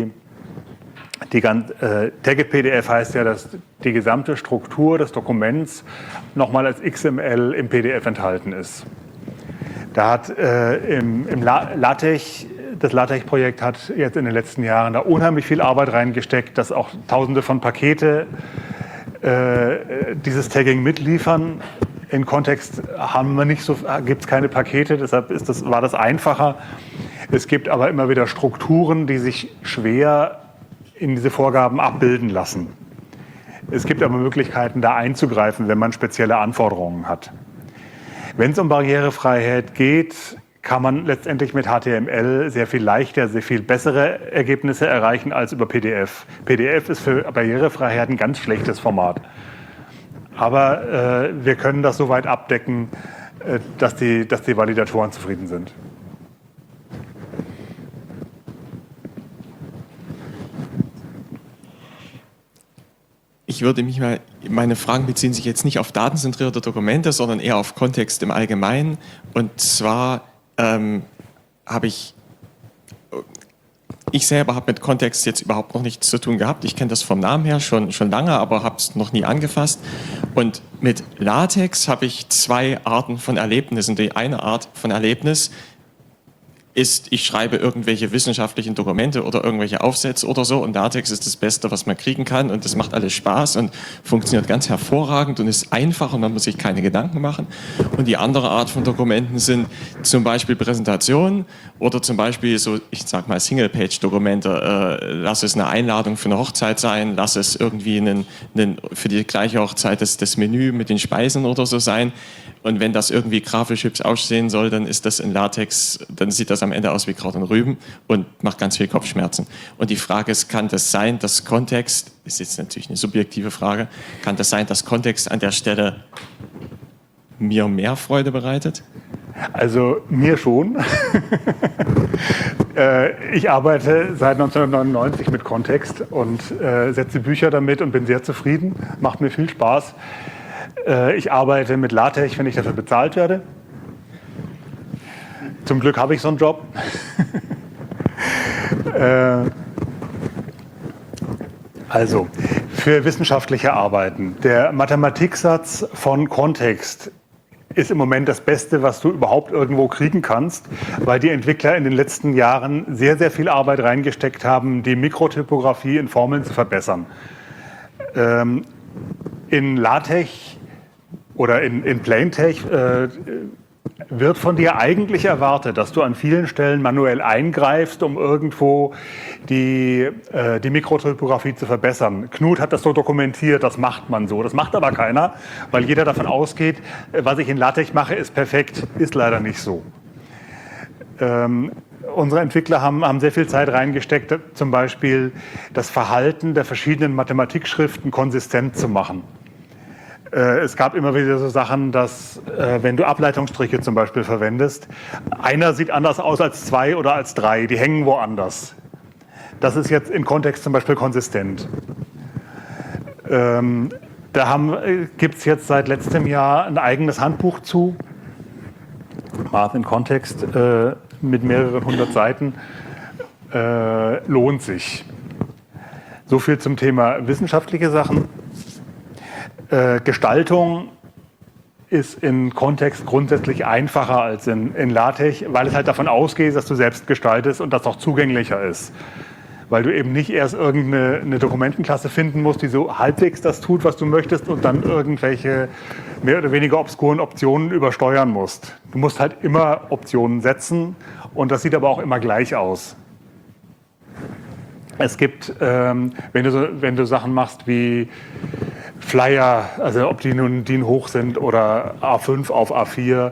Tagged PDF heißt ja, dass die gesamte Struktur des Dokuments nochmal als XML im PDF enthalten ist. Da hat im LaTeX, das LaTeX-Projekt hat jetzt in den letzten Jahren da unheimlich viel Arbeit reingesteckt, dass auch Tausende von Pakete dieses Tagging mitliefern. In Kontext gibt es keine Pakete, deshalb war das einfacher. Es gibt aber immer wieder Strukturen, die sich schwer in diese Vorgaben abbilden lassen. Es gibt aber Möglichkeiten, da einzugreifen, wenn man spezielle Anforderungen hat. Wenn es um Barrierefreiheit geht, kann man letztendlich mit HTML sehr viel leichter, sehr viel bessere Ergebnisse erreichen als über PDF. PDF ist für Barrierefreiheit ein ganz schlechtes Format. Aber wir können das so weit abdecken, dass die Validatoren zufrieden sind. Ich würde meine Fragen beziehen sich jetzt nicht auf datenzentrierte Dokumente, sondern eher auf Kontext im Allgemeinen. Und zwar ich selber habe mit Kontext jetzt überhaupt noch nichts zu tun gehabt. Ich kenne das vom Namen her schon lange, aber habe es noch nie angefasst. Und mit LaTeX habe ich zwei Arten von Erlebnissen. Die eine Art von Erlebnis ist, ich schreibe irgendwelche wissenschaftlichen Dokumente oder irgendwelche Aufsätze oder so und LaTeX ist das Beste, was man kriegen kann und das macht alles Spaß und funktioniert ganz hervorragend und ist einfach und man muss sich keine Gedanken machen. Und die andere Art von Dokumenten sind zum Beispiel Präsentationen oder zum Beispiel so, ich sag mal Single-Page-Dokumente. Lass es eine Einladung für eine Hochzeit sein, lass es irgendwie für die gleiche Hochzeit das Menü mit den Speisen oder so sein. Und wenn das irgendwie grafisch hübsch aussehen soll, dann ist das in LaTeX, dann sieht das am Ende aus wie Kraut und Rüben und macht ganz viel Kopfschmerzen. Und die Frage ist, kann das sein, dass Kontext, ist jetzt natürlich eine subjektive Frage, kann das sein, dass Kontext an der Stelle mir mehr Freude bereitet? Also mir schon. Ich arbeite seit 1999 mit Kontext und setze Bücher damit und bin sehr zufrieden, macht mir viel Spaß. Ich arbeite mit LaTeX, wenn ich dafür bezahlt werde. Zum Glück habe ich so einen Job. Also, für wissenschaftliche Arbeiten. Der Mathematiksatz von Kontext ist im Moment das Beste, was du überhaupt irgendwo kriegen kannst, weil die Entwickler in den letzten Jahren sehr, sehr viel Arbeit reingesteckt haben, die Mikrotypografie in Formeln zu verbessern. In LaTeX oder in PlainText wird von dir eigentlich erwartet, dass du an vielen Stellen manuell eingreifst, um irgendwo die Mikrotypografie zu verbessern. Knut hat das so dokumentiert, das macht man so. Das macht aber keiner, weil jeder davon ausgeht, was ich in LaTeX mache, ist perfekt. Ist leider nicht so. Unsere Entwickler haben sehr viel Zeit reingesteckt, zum Beispiel das Verhalten der verschiedenen Mathematikschriften konsistent zu machen. Es gab immer wieder so Sachen, dass wenn du Ableitungsstriche zum Beispiel verwendest, einer sieht anders aus als 2 oder als 3, die hängen woanders. Das ist jetzt in Kontext zum Beispiel konsistent. Da gibt es jetzt seit letztem Jahr ein eigenes Handbuch zu, Math in Kontext, mit mehreren 100 Seiten, lohnt sich. So viel zum Thema wissenschaftliche Sachen. Gestaltung ist in Kontext grundsätzlich einfacher als in LaTeX, weil es halt davon ausgeht, dass du selbst gestaltest und das auch zugänglicher ist. Weil du eben nicht erst irgendeine Dokumentenklasse finden musst, die so halbwegs das tut, was du möchtest und dann irgendwelche mehr oder weniger obskuren Optionen übersteuern musst. Du musst halt immer Optionen setzen und das sieht aber auch immer gleich aus. Es gibt, wenn du Sachen machst wie Flyer, also ob die nun DIN hoch sind oder A5 auf A4,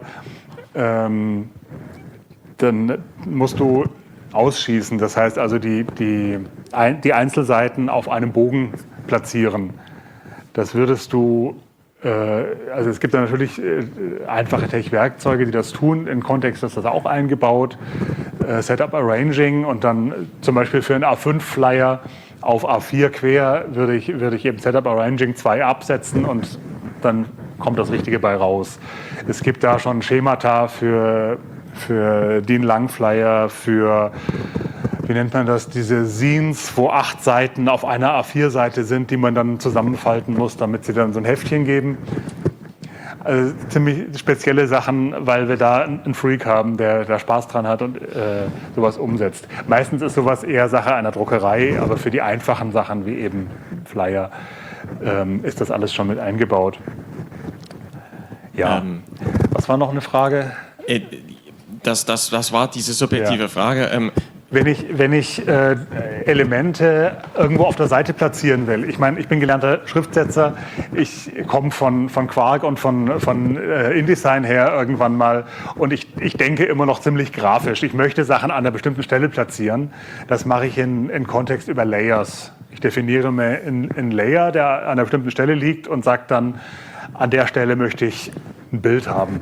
dann musst du ausschießen. Das heißt also die Einzelseiten auf einem Bogen platzieren. Das würdest du, also es gibt da natürlich einfache Tech-Werkzeuge, die das tun. In Kontext ist das auch eingebaut. Setup Arranging und dann zum Beispiel für einen A5-Flyer auf A4 quer würde ich eben Setup Arranging 2 absetzen und dann kommt das Richtige bei raus. Es gibt da schon Schemata für DIN-Lang-Flyer, für, wie nennt man das, diese Scenes, wo 8 Seiten auf einer A4-Seite sind, die man dann zusammenfalten muss, damit sie dann so ein Heftchen geben. Also ziemlich spezielle Sachen, weil wir da einen Freak haben, der da Spaß dran hat und sowas umsetzt. Meistens ist sowas eher Sache einer Druckerei, aber für die einfachen Sachen wie eben Flyer ist das alles schon mit eingebaut. Ja, was war noch eine Frage? Das war diese subjektive Frage. Wenn ich Elemente irgendwo auf der Seite platzieren will, ich meine, ich bin gelernter Schriftsetzer, ich komme von Quark und von InDesign her irgendwann mal und ich denke immer noch ziemlich grafisch. Ich möchte Sachen an einer bestimmten Stelle platzieren. Das mache ich in Kontext über Layers. Ich definiere mir einen Layer, der an einer bestimmten Stelle liegt und sage dann, an der Stelle möchte ich ein Bild haben.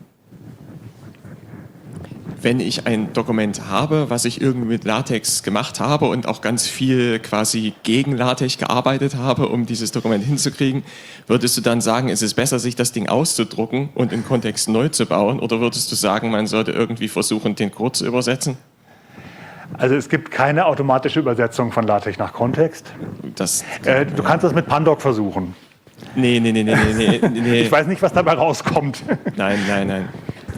Wenn ich ein Dokument habe, was ich irgendwie mit LaTeX gemacht habe und auch ganz viel quasi gegen LaTeX gearbeitet habe, um dieses Dokument hinzukriegen, würdest du dann sagen, ist es besser, sich das Ding auszudrucken und in Kontext neu zu bauen? Oder würdest du sagen, man sollte irgendwie versuchen, den Code zu übersetzen? Also es gibt keine automatische Übersetzung von LaTeX nach Kontext. Du kannst das mit Pandoc versuchen. Nee. Ich weiß nicht, was dabei rauskommt. Nein.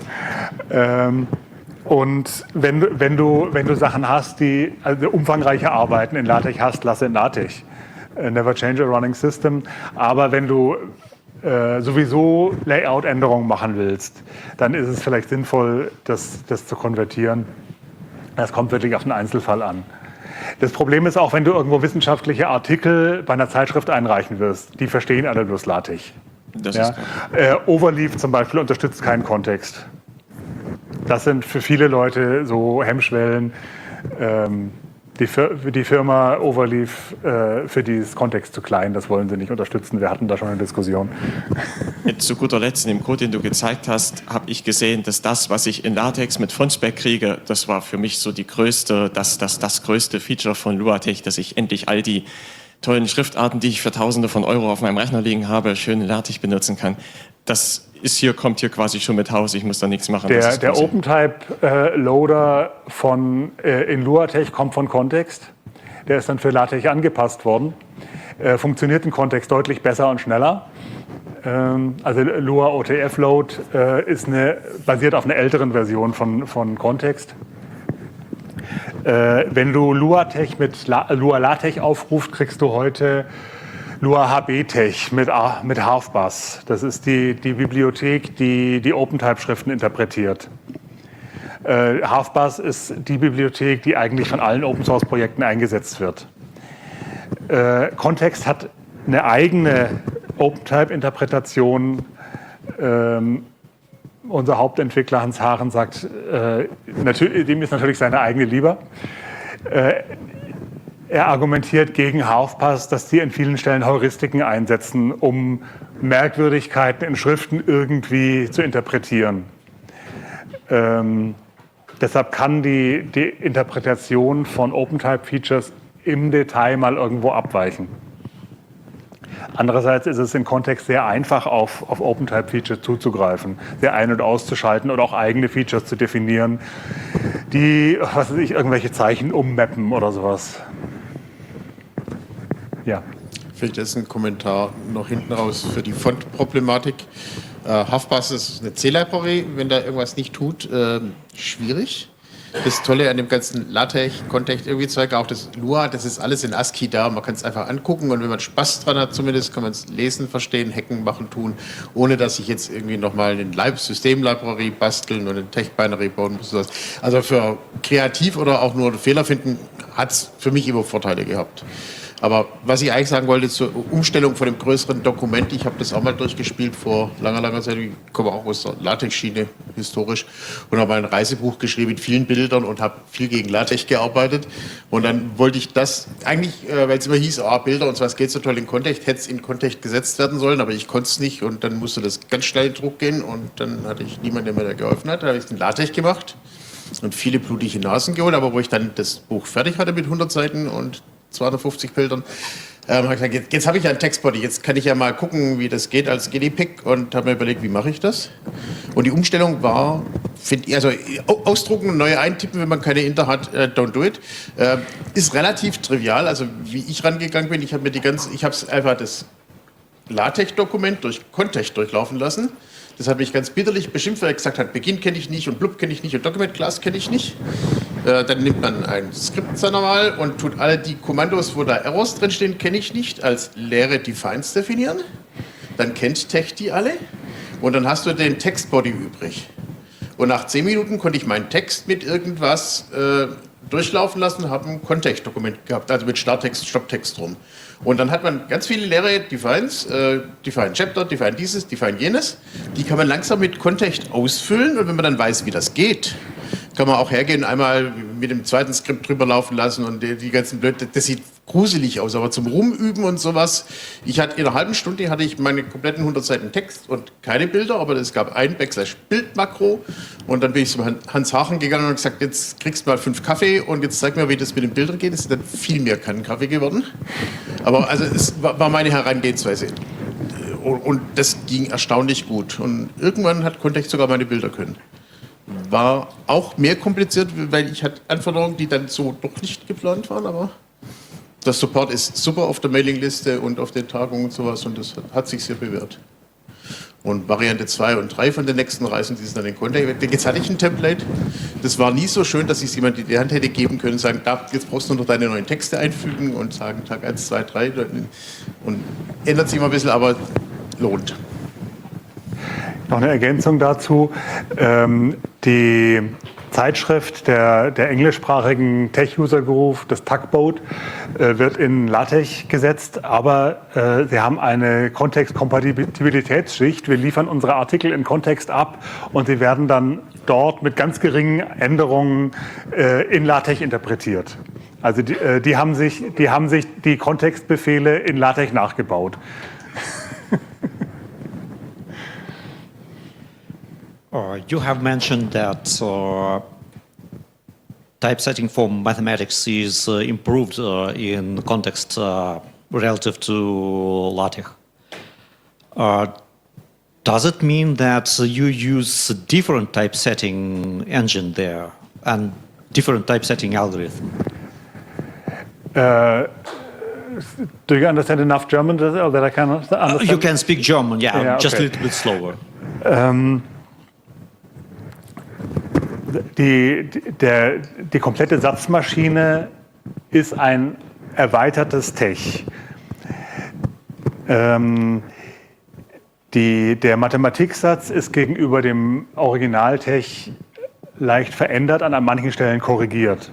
Und wenn du Sachen hast, die also umfangreiche Arbeiten in LaTeX hast, lasse in LaTeX. Never change a running system. Aber wenn du sowieso Layout-Änderungen machen willst, dann ist es vielleicht sinnvoll, das zu konvertieren. Das kommt wirklich auf den Einzelfall an. Das Problem ist auch, wenn du irgendwo wissenschaftliche Artikel bei einer Zeitschrift einreichen wirst, die verstehen alle bloß LaTeX. Das ist klar. Overleaf zum Beispiel unterstützt keinen Kontext. Das sind für viele Leute so Hemmschwellen. Die Firma Overleaf, für die ist Kontext zu klein, das wollen sie nicht unterstützen. Wir hatten da schon eine Diskussion. Jetzt zu guter Letzt, in dem Code, den du gezeigt hast, habe ich gesehen, dass das, was ich in LaTeX mit Fontspec kriege, das war für mich so das größte Feature von LuaTeX, dass ich endlich all die tollen Schriftarten, die ich für Tausende von Euro auf meinem Rechner liegen habe, schön in LaTeX benutzen kann. Das kommt hier quasi schon mit Haus, ich muss da nichts machen. Der OpenType-Loader in LuaTeX kommt von Kontext. Der ist dann für LaTeX angepasst worden. Funktioniert in Kontext deutlich besser und schneller. Also Lua OTF-Load basiert auf einer älteren Version von Kontext. Wenn du LuaTeX mit Lua LaTeX aufrufst, kriegst du heute Lua HBTech mit Halfbus. Das ist die Bibliothek, die OpenType-Schriften interpretiert. Halfbus ist die Bibliothek, die eigentlich von allen Open-Source-Projekten eingesetzt wird. Kontext hat eine eigene OpenType-Interpretation. Unser Hauptentwickler Hans Haaren sagt, dem ist natürlich seine eigene lieber. Er argumentiert gegen Halfbus, dass die an vielen Stellen Heuristiken einsetzen, um Merkwürdigkeiten in Schriften irgendwie zu interpretieren. Deshalb kann die Interpretation von OpenType-Features im Detail mal irgendwo abweichen. Andererseits ist es im Kontext sehr einfach, auf OpenType-Features zuzugreifen, sie ein- und auszuschalten oder auch eigene Features zu definieren, die, was weiß ich, irgendwelche Zeichen ummappen oder sowas. Ja. Vielleicht ist ein Kommentar noch hinten raus für die Font-Problematik. Halfbus ist eine C-Library, wenn da irgendwas nicht tut, schwierig. Das Tolle an dem ganzen LaTeX, Kontext, irgendwie Zeug, auch das Lua, das ist alles in ASCII da. Man kann es einfach angucken und wenn man Spaß dran hat zumindest, kann man es lesen, verstehen, hacken, machen, tun, ohne dass ich jetzt irgendwie nochmal eine System-Library basteln und eine Tech-Binary bauen muss. Also für kreativ oder auch nur Fehler finden, hat es für mich immer Vorteile gehabt. Aber was ich eigentlich sagen wollte zur Umstellung von dem größeren Dokument, ich habe das auch mal durchgespielt vor langer Zeit, ich komme auch aus der LaTeX-Schiene, historisch, und habe mal ein Reisebuch geschrieben mit vielen Bildern und habe viel gegen LaTeX gearbeitet. Und dann wollte ich das eigentlich, weil es immer hieß, Bilder und so was geht so toll in Kontext, hätte es in Kontext gesetzt werden sollen, aber ich konnte es nicht und dann musste das ganz schnell in Druck gehen und dann hatte ich niemanden, der mir da geholfen hat. Dann habe ich es in LaTeX gemacht und viele blutige Nasen geholt, aber wo ich dann das Buch fertig hatte mit 100 Seiten und 250 Bildern, habe ich gesagt, jetzt habe ich ja einen Textbody, jetzt kann ich ja mal gucken, wie das geht als Guinea-Pig und habe mir überlegt, wie mache ich das? Und die Umstellung war, also ausdrucken und neu eintippen, wenn man keine Inter hat, don't do it, ist relativ trivial. Also wie ich rangegangen bin, ich habe einfach das LaTeX-Dokument durch Kontext durchlaufen lassen. Das hat mich ganz bitterlich beschimpft, weil er gesagt hat, Begin kenne ich nicht und Blub kenne ich nicht und Document Class kenne ich nicht. Dann nimmt man ein Skript seiner Wahl und tut alle die Kommandos, wo da Errors drinstehen, kenne ich nicht, als leere Defines definieren. Dann kennt Tech die alle und dann hast du den Textbody übrig. Und nach 10 Minuten konnte ich meinen Text mit irgendwas durchlaufen lassen und habe ein Kontextdokument gehabt, also mit Starttext, Stopptext drum. Und dann hat man ganz viele leere Defines, Define Chapter, Define dieses, Define jenes. Die kann man langsam mit Kontext ausfüllen und wenn man dann weiß, wie das geht, kann man auch hergehen, einmal mit dem zweiten Skript drüber laufen lassen und die ganzen Blöde, das sieht gruselig aus, aber zum Rumüben und sowas. In einer halben Stunde hatte ich meine kompletten 100 Seiten Text und keine Bilder, aber es gab ein Backslash-Bild-Makro und dann bin ich zum Hans Haaren gegangen und gesagt, jetzt kriegst du mal 5 Kaffee und jetzt zeig mir, wie das mit den Bildern geht. Es ist dann viel mehr Kaffee geworden. Aber also es war meine Herangehensweise. Und das ging erstaunlich gut. Und irgendwann hat Kontext sogar meine Bilder können. War auch mehr kompliziert, weil ich hatte Anforderungen, die dann so doch nicht geplant waren, aber der Support ist super auf der Mailingliste und auf den Tagungen und sowas und das hat sich sehr bewährt. Und Variante 2 und 3 von den nächsten Reisen, die sind dann in Kontext. Jetzt hatte ich ein Template, das war nie so schön, dass ich es jemandem in die Hand hätte geben können, sagen, jetzt brauchst du noch deine neuen Texte einfügen und sagen Tag 1, 2, 3 und ändert sich immer ein bisschen, aber lohnt. Noch eine Ergänzung dazu. Die Zeitschrift der englischsprachigen Tech-User-Group, das Tugboat, wird in LaTeX gesetzt, aber sie haben eine Kontextkompatibilitätsschicht. Wir liefern unsere Artikel in Kontext ab und sie werden dann dort mit ganz geringen Änderungen in LaTeX interpretiert. Also die haben sich die Kontextbefehle in LaTeX nachgebaut. You have mentioned that typesetting for mathematics is improved in context relative to LaTeX. Does it mean that you use a different typesetting engine there and different typesetting algorithm? Do you understand enough German that I can understand? You can speak German, yeah, Yeah, just a okay. little bit slower. Die komplette Satzmaschine ist ein erweitertes Tech. Der Mathematiksatz ist gegenüber dem Originaltech leicht verändert, an manchen Stellen korrigiert.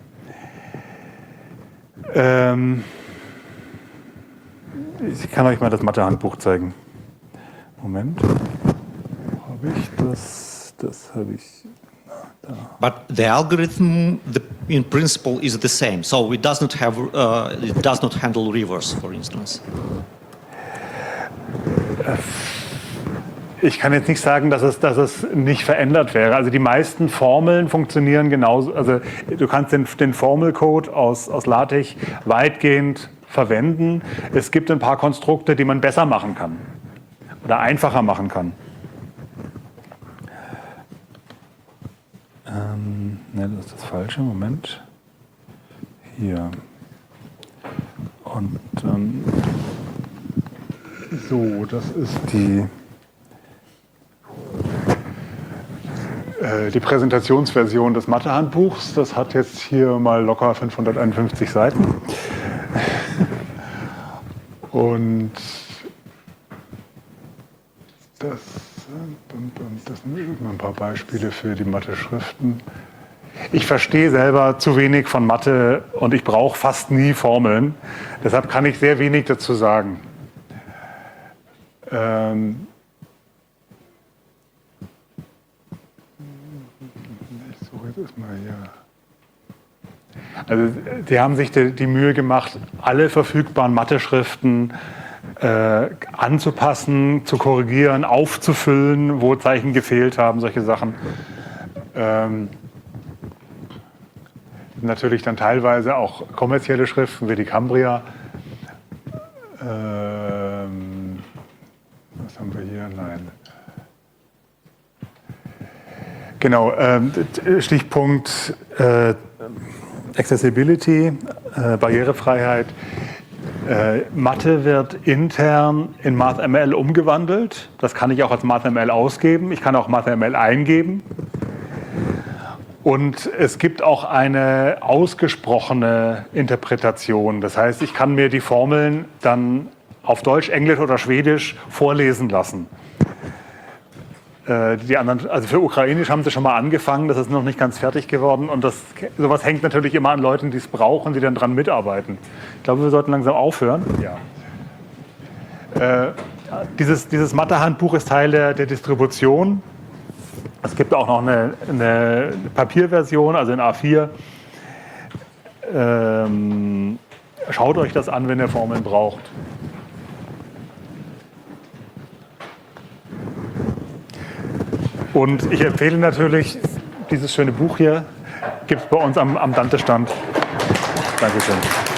Ich kann euch mal das Mathe-Handbuch zeigen. Moment. Habe ich das? Das habe ich. But the algorithm, in principle, is the same. So it does not handle reverse, for instance. Ich kann jetzt nicht sagen, dass es nicht verändert wäre. Also die meisten Formeln funktionieren genauso. Also du kannst den Formelcode aus LaTeX weitgehend verwenden. Es gibt ein paar Konstrukte, die man besser machen kann oder einfacher machen kann. Ne, das ist das Falsche. Moment. Hier. Und so, das ist die Präsentationsversion des Mathe-Handbuchs. Das hat jetzt hier mal locker 551 Seiten. Und das sind ein paar Beispiele für die Mathe-Schriften. Ich verstehe selber zu wenig von Mathe und ich brauche fast nie Formeln. Deshalb kann ich sehr wenig dazu sagen. Ich suche jetzt erstmal hier. Also, die haben sich die Mühe gemacht, alle verfügbaren Mathe-Schriften anzupassen, zu korrigieren, aufzufüllen, wo Zeichen gefehlt haben, solche Sachen. Natürlich dann teilweise auch kommerzielle Schriften wie die Cambria. Was haben wir hier? Nein. Genau, Stichpunkt Accessibility, Barrierefreiheit. Mathe wird intern in MathML umgewandelt. Das kann ich auch als MathML ausgeben. Ich kann auch MathML eingeben. Und es gibt auch eine ausgesprochene Interpretation. Das heißt, ich kann mir die Formeln dann auf Deutsch, Englisch oder Schwedisch vorlesen lassen. Die anderen, also für Ukrainisch haben sie schon mal angefangen, das ist noch nicht ganz fertig geworden. Und sowas hängt natürlich immer an Leuten, die es brauchen, die dann dran mitarbeiten. Ich glaube, wir sollten langsam aufhören. Ja. Dieses Mathe-Handbuch ist Teil der Distribution. Es gibt auch noch eine Papierversion, also in A4. Schaut euch das an, wenn ihr Formeln braucht. Und ich empfehle natürlich, dieses schöne Buch hier gibt es bei uns am Dante-Stand. Dankeschön.